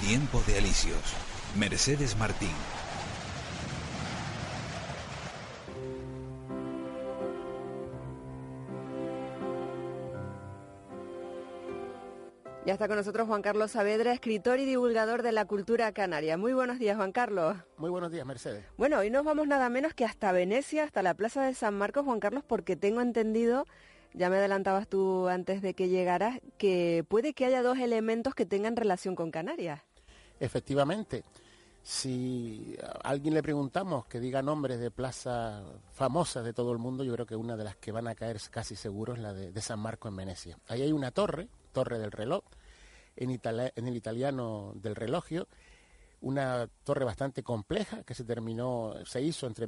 Tiempo de Alicios. Mercedes Martín. Ya está con nosotros Juan Carlos Saavedra, escritor y divulgador de la cultura canaria. Muy buenos días, Juan Carlos. Muy buenos días, Mercedes. Bueno, hoy nos vamos nada menos que hasta Venecia, hasta la Plaza de San Marcos, Juan Carlos, porque tengo entendido, ya me adelantabas tú antes de que llegaras, que puede que haya dos elementos que tengan relación con Canarias. Efectivamente, si a alguien le preguntamos que diga nombres de plazas famosas de todo el mundo, yo creo que una de las que van a caer casi seguro es la de San Marcos en Venecia. Ahí hay una torre del reloj, en el italiano del relojio, una torre bastante compleja que se hizo entre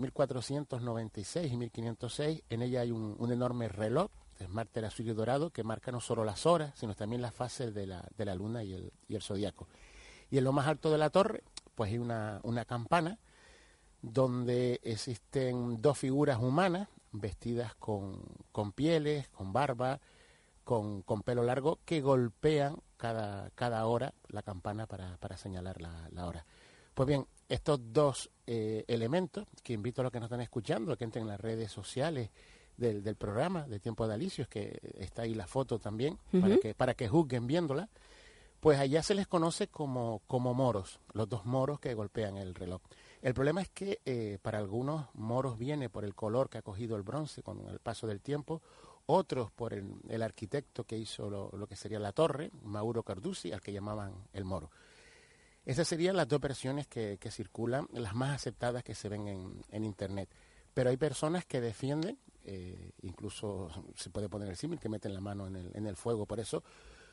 1496 y 1506. En ella hay un enorme reloj de mártir azul y dorado que marca no solo las horas, sino también las fases de la luna y el zodiaco. Y en lo más alto de la torre, pues hay una campana donde existen dos figuras humanas vestidas con pieles, con barba, con pelo largo, que golpean cada hora la campana para señalar la hora. Pues bien, estos dos elementos, que invito a los que nos están escuchando, que entren en las redes sociales del programa de Tiempo de Alicios, que está ahí la foto también, para que juzguen viéndola, pues allá se les conoce como moros, los dos moros que golpean el reloj. El problema es que para algunos moros viene por el color que ha cogido el bronce con el paso del tiempo, otros por el arquitecto que hizo lo que sería la torre, Mauro Carducci, al que llamaban el moro. Esas serían las dos versiones que circulan, las más aceptadas que se ven en Internet. Pero hay personas que defienden, incluso se puede poner el símil, que meten la mano en el fuego por eso,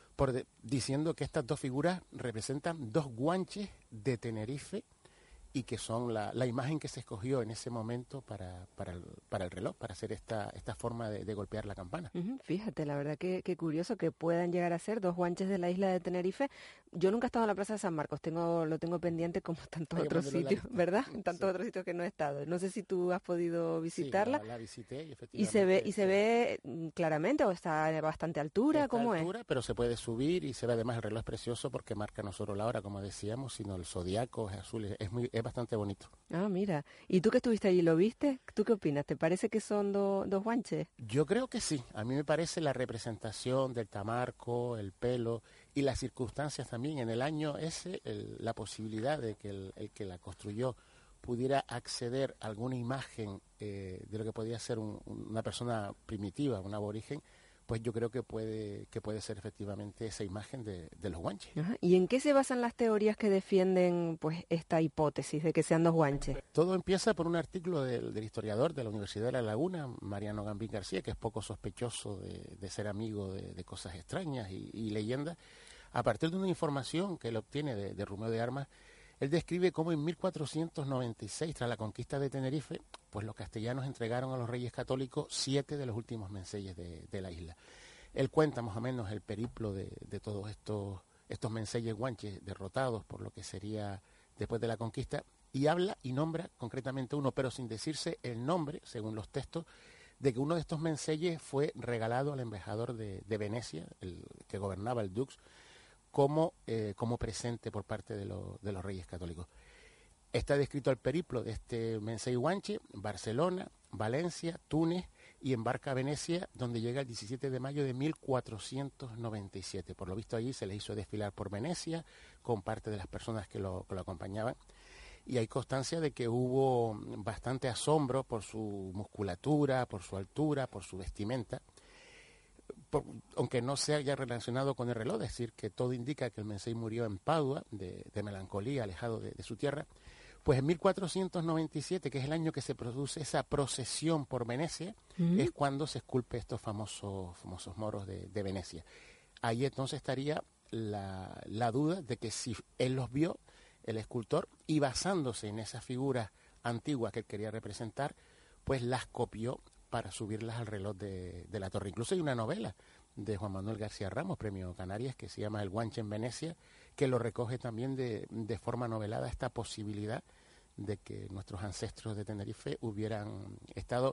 diciendo que estas dos figuras representan dos guanches de Tenerife y que son la imagen que se escogió en ese momento para el reloj, para hacer esta forma de golpear la campana. Fíjate, la verdad que curioso que puedan llegar a ser dos guanches de la isla de Tenerife. Yo nunca he estado en la Plaza de San Marcos, lo tengo pendiente como tantos otros sitios, ¿verdad? Tantos otros sitios que no he estado. No sé si tú has podido visitarla. Sí, la visité y efectivamente. Y se ve claramente, o está a bastante altura, ¿cómo es? Pero se puede subir y se ve además el reloj es precioso porque marca no solo la hora, como decíamos, sino el zodiaco, es azul, es bastante bonito. Ah, mira. ¿Y tú que estuviste allí, lo viste? ¿Tú qué opinas? ¿Te parece que son dos guanches? Yo creo que sí. A mí me parece la representación del tamarco, el pelo y las circunstancias también. En el año ese, la posibilidad de que el que la construyó pudiera acceder a alguna imagen de lo que podía ser una persona primitiva, un aborigen, pues yo creo que puede ser efectivamente esa imagen de los guanches. Ajá. ¿Y en qué se basan las teorías que defienden pues esta hipótesis de que sean dos guanches? Todo empieza por un artículo del historiador de la Universidad de La Laguna, Mariano Gambín García, que es poco sospechoso de ser amigo de cosas extrañas y leyendas. A partir de una información que él obtiene de Rumeo de Armas, él describe cómo en 1496, tras la conquista de Tenerife, pues los castellanos entregaron a los reyes católicos 7 de los últimos menseyes de la isla. Él cuenta más o menos el periplo de todos estos menseyes guanches derrotados por lo que sería después de la conquista, y habla y nombra concretamente uno, pero sin decirse el nombre, según los textos, de que uno de estos menseyes fue regalado al embajador de Venecia, el que gobernaba el Dux, como presente por parte de los reyes católicos. Está descrito el periplo de este mensey guanche, Barcelona, Valencia, Túnez, y embarca a Venecia, donde llega el 17 de mayo de 1497. Por lo visto allí se le hizo desfilar por Venecia con parte de las personas que lo acompañaban, y hay constancia de que hubo bastante asombro por su musculatura, por su altura, por su vestimenta, aunque no se haya relacionado con el reloj, es decir, que todo indica que el mensey murió en Padua, de melancolía, alejado de su tierra. Pues en 1497, que es el año que se produce esa procesión por Venecia, es cuando se esculpe estos famosos moros de Venecia. Ahí entonces estaría la duda de que si él los vio, el escultor, y basándose en esas figuras antiguas que él quería representar, pues las copió para subirlas al reloj de la torre. Incluso hay una novela de Juan Manuel García Ramos, premio Canarias, que se llama El guanche en Venecia, que lo recoge también de forma novelada esta posibilidad de que nuestros ancestros de Tenerife hubieran estado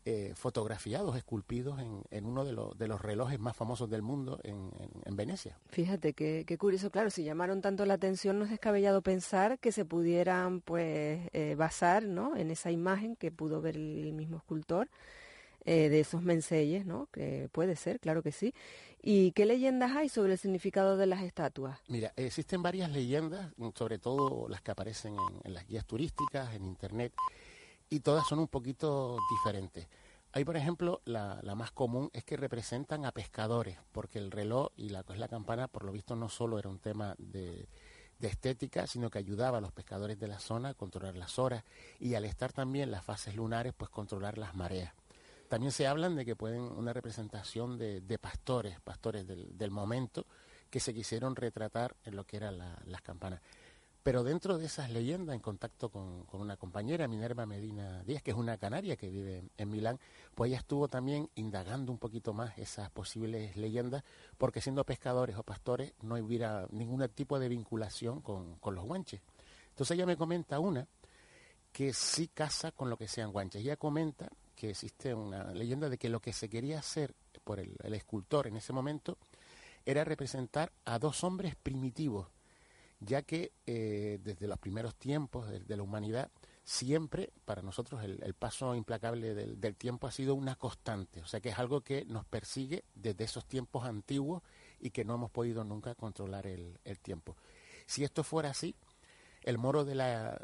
fotografiados, esculpidos en uno de los relojes más famosos del mundo en Venecia. Fíjate qué curioso, claro, si llamaron tanto la atención, no es descabellado pensar que se pudieran pues basar, ¿no?, en esa imagen que pudo ver el mismo escultor de esos menceyes, ¿no?, que puede ser, claro que sí. ¿Y qué leyendas hay sobre el significado de las estatuas? Mira, existen varias leyendas, sobre todo las que aparecen en las guías turísticas, en internet, y todas son un poquito diferentes. Hay, por ejemplo, la más común es que representan a pescadores, porque el reloj y la campana, por lo visto, no solo era un tema de estética, sino que ayudaba a los pescadores de la zona a controlar las horas y al estar también las fases lunares, pues controlar las mareas. También se hablan de que pueden una representación de pastores del momento que se quisieron retratar en lo que eran las campanas. Pero dentro de esas leyendas, en contacto con una compañera, Minerva Medina Díaz, que es una canaria que vive en Milán, pues ella estuvo también indagando un poquito más esas posibles leyendas, porque siendo pescadores o pastores no hubiera ningún tipo de vinculación con los guanches. Entonces ella me comenta una que sí casa con lo que sean guanches. Ella comenta que existe una leyenda de que lo que se quería hacer por el escultor en ese momento era representar a dos hombres primitivos, ya que desde los primeros tiempos de la humanidad, siempre para nosotros el paso implacable del tiempo ha sido una constante, o sea que es algo que nos persigue desde esos tiempos antiguos y que no hemos podido nunca controlar el tiempo. Si esto fuera así, el moro el de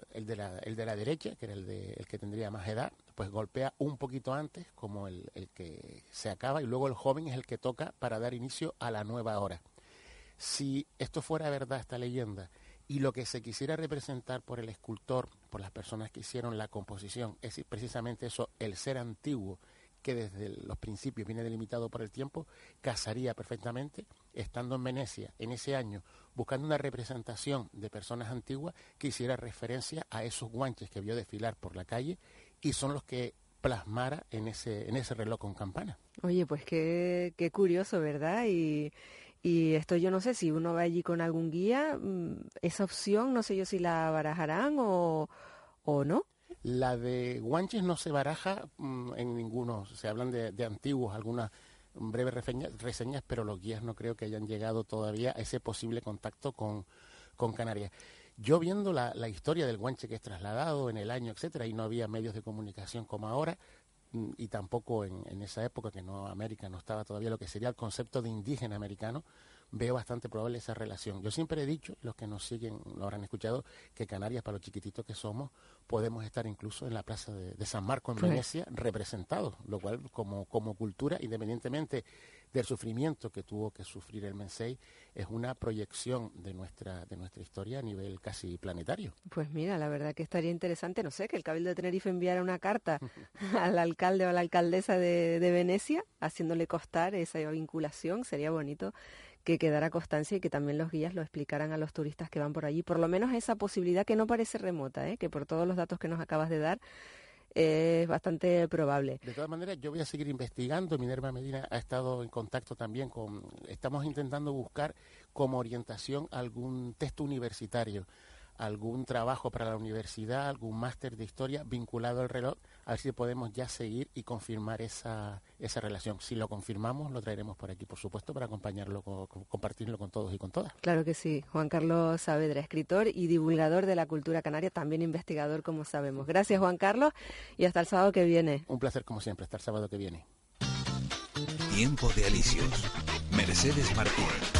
la derecha, que era el que tendría más edad, pues golpea un poquito antes, como el que se acaba, y luego el joven es el que toca para dar inicio a la nueva hora. Si esto fuera verdad, esta leyenda, y lo que se quisiera representar por el escultor, por las personas que hicieron la composición, es decir, precisamente eso, el ser antiguo, que desde los principios viene delimitado por el tiempo, casaría perfectamente, estando en Venecia en ese año, buscando una representación de personas antiguas que hiciera referencia a esos guanches que vio desfilar por la calle, y son los que plasmara en ese reloj con campana. Oye, pues qué curioso, ¿verdad? Y esto yo no sé si uno va allí con algún guía, esa opción no sé yo si la barajarán o no. La de guanches no se baraja en ninguno, se hablan de antiguos, algunas breves reseñas, pero los guías no creo que hayan llegado todavía a ese posible contacto con Canarias. Yo viendo la historia del guanche que es trasladado en el año, etcétera, y no había medios de comunicación como ahora, y tampoco en esa época que América no estaba todavía lo que sería el concepto de indígena americano, veo bastante probable esa relación. Yo siempre he dicho, los que nos siguen lo habrán escuchado, que Canarias, para los chiquititos que somos, podemos estar incluso en la plaza de San Marcos en Venecia representados, lo cual como cultura, independientemente del sufrimiento que tuvo que sufrir el Mencey, es una proyección de nuestra historia a nivel casi planetario. Pues mira, la verdad que estaría interesante, no sé, que el Cabildo de Tenerife enviara una carta al alcalde o a la alcaldesa de Venecia, haciéndole constar esa vinculación, sería bonito que quedara constancia y que también los guías lo explicaran a los turistas que van por allí, por lo menos esa posibilidad que no parece remota, que por todos los datos que nos acabas de dar, es bastante probable. De todas maneras, yo voy a seguir investigando. Minerva Medina ha estado en contacto también estamos intentando buscar como orientación algún texto universitario, algún trabajo para la universidad, algún máster de historia vinculado al reloj, a ver si podemos ya seguir y confirmar esa relación. Si lo confirmamos, lo traeremos por aquí, por supuesto, para acompañarlo, compartirlo con todos y con todas. Claro que sí. Juan Carlos Saavedra, escritor y divulgador de la cultura canaria, también investigador, como sabemos. Gracias, Juan Carlos, y hasta el sábado que viene. Un placer, como siempre, hasta el sábado que viene. Tiempo de Alicios. Mercedes Martín.